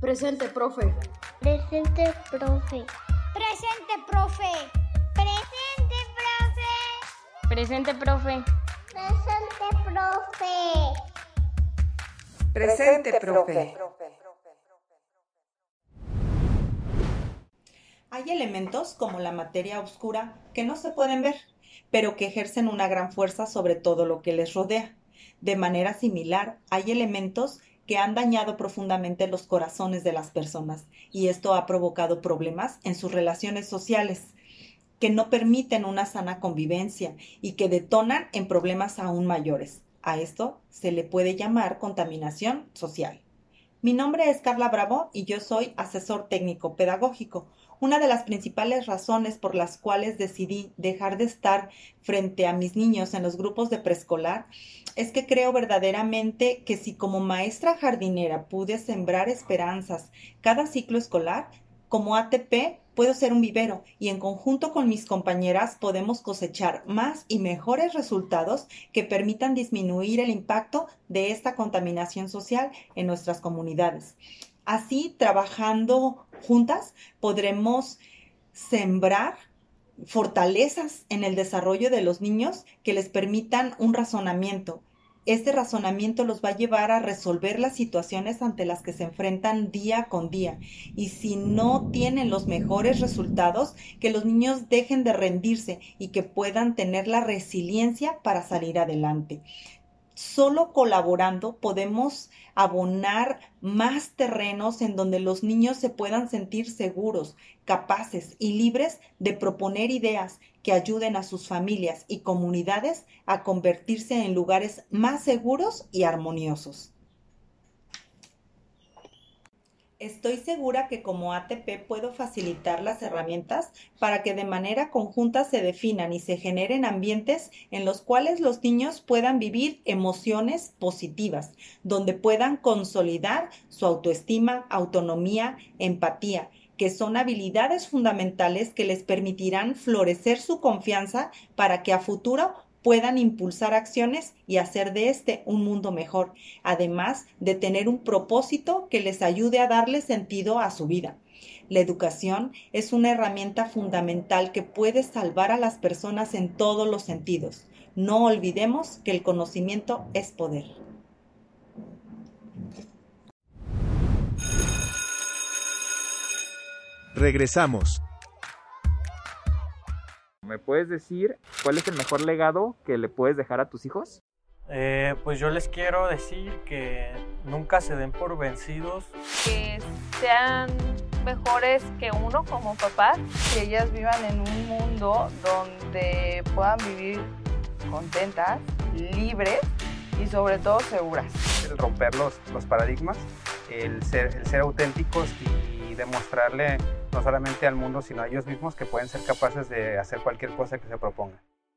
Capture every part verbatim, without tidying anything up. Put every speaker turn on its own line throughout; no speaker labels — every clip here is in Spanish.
Presente, profe.
Presente, profe.
Presente, profe.
Presente, profe.
Presente, profe.
Presente, profe.
Presente, profe. Hay elementos como la materia oscura que no se pueden ver, pero que ejercen una gran fuerza sobre todo lo que les rodea. De manera similar, hay elementos que han dañado profundamente los corazones de las personas y esto ha provocado problemas en sus relaciones sociales que no permiten una sana convivencia y que detonan en problemas aún mayores. A esto se le puede llamar contaminación social. Mi nombre es Carla Bravo y yo soy asesor técnico pedagógico. Una de las principales razones por las cuales decidí dejar de estar frente a mis niños en los grupos de preescolar es que creo verdaderamente que si como maestra jardinera pude sembrar esperanzas cada ciclo escolar, como A T P puedo ser un vivero y en conjunto con mis compañeras podemos cosechar más y mejores resultados que permitan disminuir el impacto de esta contaminación social en nuestras comunidades. Así, trabajando juntas, podremos sembrar fortalezas en el desarrollo de los niños que les permitan un razonamiento. Este razonamiento los va a llevar a resolver las situaciones ante las que se enfrentan día con día. Y si no tienen los mejores resultados, que los niños dejen de rendirse y que puedan tener la resiliencia para salir adelante. Solo colaborando podemos abonar más terrenos en donde los niños se puedan sentir seguros, capaces y libres de proponer ideas que ayuden a sus familias y comunidades a convertirse en lugares más seguros y armoniosos. Estoy segura que como A T P puedo facilitar las herramientas para que de manera conjunta se definan y se generen ambientes en los cuales los niños puedan vivir emociones positivas, donde puedan consolidar su autoestima, autonomía, empatía, que son habilidades fundamentales que les permitirán florecer su confianza para que a futuro puedan impulsar acciones y hacer de este un mundo mejor, además de tener un propósito que les ayude a darle sentido a su vida. La educación es una herramienta fundamental que puede salvar a las personas en todos los sentidos. No olvidemos que el conocimiento es poder.
Regresamos.
¿Me puedes decir cuál es el mejor legado que le puedes dejar a tus hijos?
Eh, pues yo les quiero decir que nunca se den por vencidos.
Que sean mejores que uno como papás.
Que ellas vivan en un mundo donde puedan vivir contentas, libres y sobre todo seguras.
El romper los, los paradigmas, el ser, el ser auténticos y, y demostrarle no solamente al mundo, sino a ellos mismos que pueden ser capaces de hacer cualquier cosa que se propongan.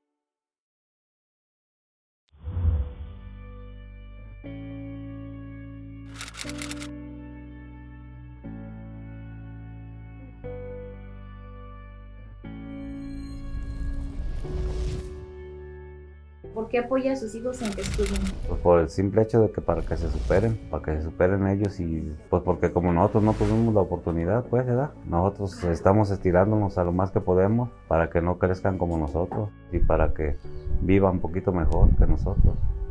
¿Por qué apoya a sus hijos en que estudien?
Pues por el simple hecho de que para que se superen, para que se superen ellos y pues porque como nosotros no tuvimos la oportunidad, pues, ¿verdad? Nosotros estamos estirándonos a lo más que podemos para que no crezcan como nosotros y para que vivan un poquito mejor que nosotros.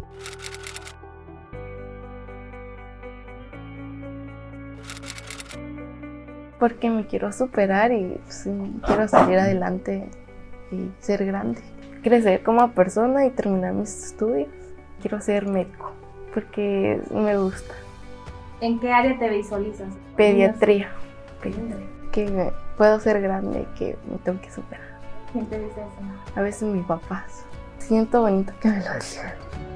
Porque me quiero superar y pues, quiero salir adelante y ser grande. Crecer como persona y terminar mis estudios. Quiero ser médico porque me gusta.
¿En qué área te visualizas?
Pediatría. Pediatría. Que puedo ser grande, que me tengo que superar.
¿Quién te dice eso?
A veces mis papás. Siento bonito que me lo digan.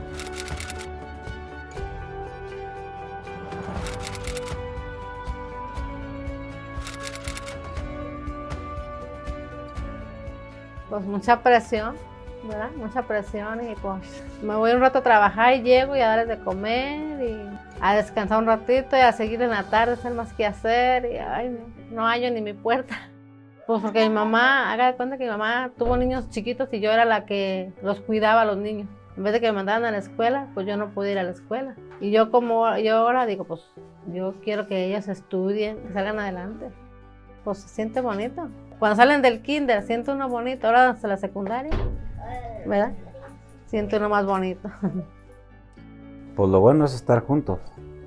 Pues mucha presión, ¿verdad? Mucha presión y pues me voy un rato a trabajar y llego y a darles de comer y a descansar un ratito y a seguir en la tarde, hacer más que hacer y ay, no hallo ni mi puerta. Pues porque mi mamá, haga de cuenta que mi mamá tuvo niños chiquitos y yo era la que los cuidaba a los niños. En vez de que me mandaran a la escuela, pues yo no pude ir a la escuela. Y yo como yo ahora digo, pues yo quiero que ellas estudien, que salgan adelante. Pues se siente bonito. Cuando salen del kinder, siente uno bonito. Ahora hasta la secundaria, ¿verdad? Siente uno más bonito.
Pues lo bueno es estar juntos.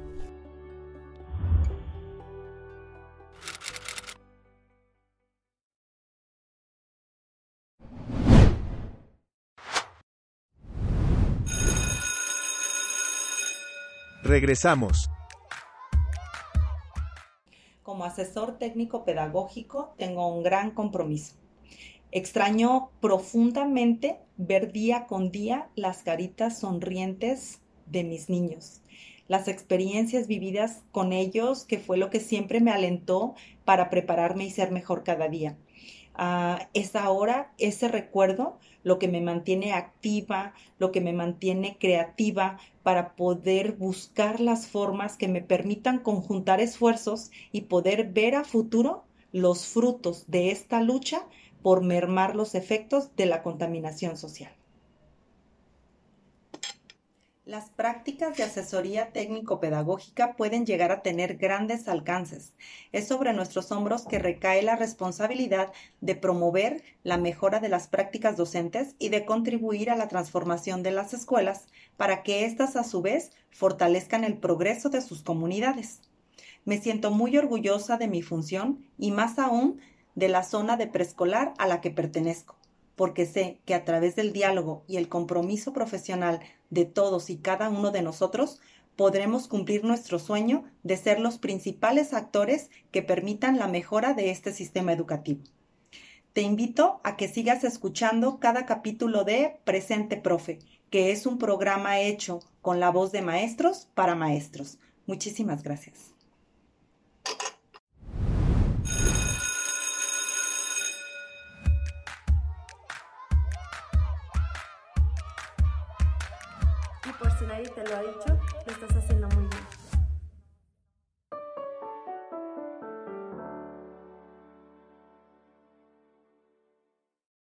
Regresamos.
Como asesor técnico pedagógico tengo un gran compromiso. Extraño profundamente ver día con día las caritas sonrientes de mis niños, las experiencias vividas con ellos, que fue lo que siempre me alentó para prepararme y ser mejor cada día. Uh, es ahora ese recuerdo lo que me mantiene activa, lo que me mantiene creativa para poder buscar las formas que me permitan conjuntar esfuerzos y poder ver a futuro los frutos de esta lucha por mermar los efectos de la contaminación social. Las prácticas de asesoría técnico-pedagógica pueden llegar a tener grandes alcances. Es sobre nuestros hombros que recae la responsabilidad de promover la mejora de las prácticas docentes y de contribuir a la transformación de las escuelas para que éstas a su vez fortalezcan el progreso de sus comunidades. Me siento muy orgullosa de mi función y más aún de la zona de preescolar a la que pertenezco, porque sé que a través del diálogo y el compromiso profesional de todos y cada uno de nosotros, podremos cumplir nuestro sueño de ser los principales actores que permitan la mejora de este sistema educativo. Te invito a que sigas escuchando cada capítulo de Presente Profe, que es un programa hecho con la voz de maestros para maestros. Muchísimas gracias.
Y por si nadie te lo ha dicho, lo estás haciendo muy bien.